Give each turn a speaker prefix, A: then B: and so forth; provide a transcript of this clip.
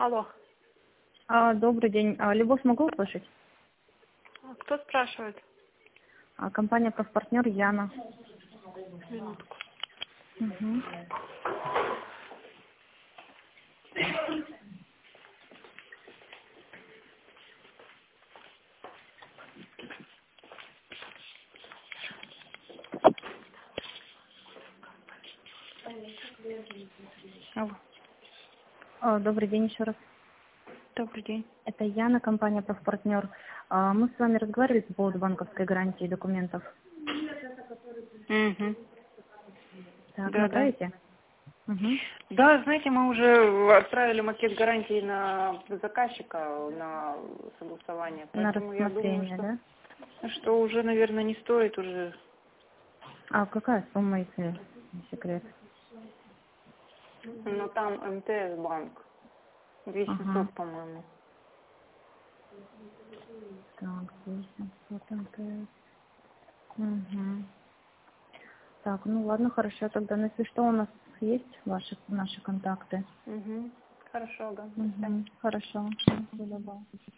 A: Алло.
B: Добрый день. Любовь, могу услышать?
A: Кто спрашивает?
B: Компания «Профпартнер», Яна.
A: Минутку.
B: Угу.
A: Алло.
B: Добрый день еще раз.
A: Добрый день.
B: Это Яна, компания «Профпартнер». Мы с вами разговаривали по поводу банковской гарантии документов.
A: Угу.
B: Так,
A: Да, да.
B: направите? Угу.
A: Да, знаете, мы уже отправили макет гарантии на заказчика на согласование,
B: На
A: поэтому я думаю,
B: рассмотрение, да?
A: что уже, наверное, не стоит уже.
B: Какая сумма, если не секрет?
A: Но там МТС банк.
B: Ага.
A: 2700, по-моему.
B: Так, 800 МТС. Угу. Так, ну ладно, хорошо, тогда, ну, если что, у нас есть наши контакты.
A: Угу. Хорошо, да. До свидания.
B: Угу. Хорошо. Всего доброго.